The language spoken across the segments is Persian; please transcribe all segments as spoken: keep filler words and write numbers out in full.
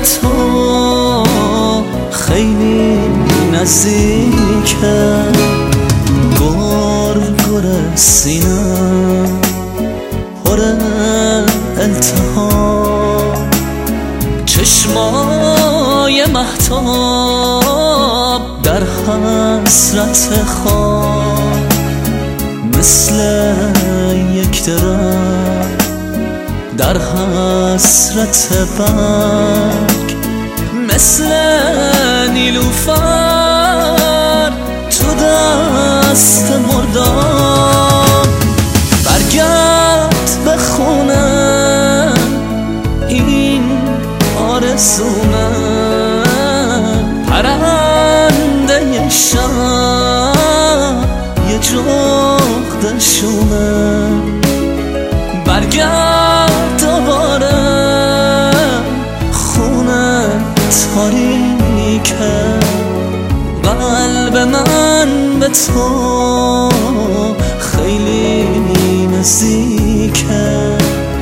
تو خیلی نزدیکه، گرگر سینم پر التهاب، چشمای مهتاب در حسرت خواب، مثل یک درخت در حسرت برگ، مثل نیلوفر تو دست مردم. برگرد به خونه این آرزومه، پرنده شب یه جغد شونه. برگرد دوباره خونه تاریکه، قلب من به تو خیلی نزدیکه.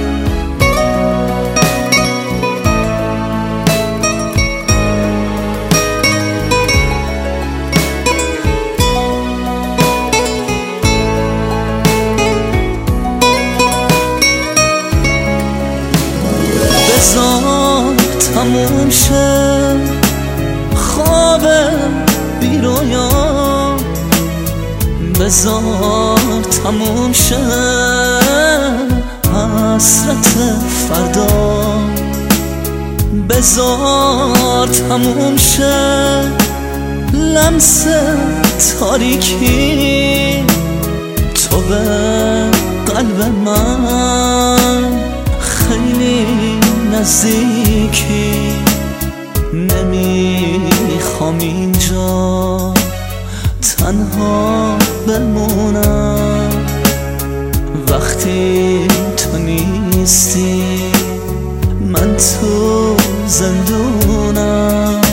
بذار تموم شه خواب بی رویا، بذار تموم شه حسرت فردا، بذار تموم شه لمس تاریکی، تو به قلب من خیلی نزدیکی. نمیخوام اینجا تنها بمونم، وقتی تو نیستی من تو زندونم.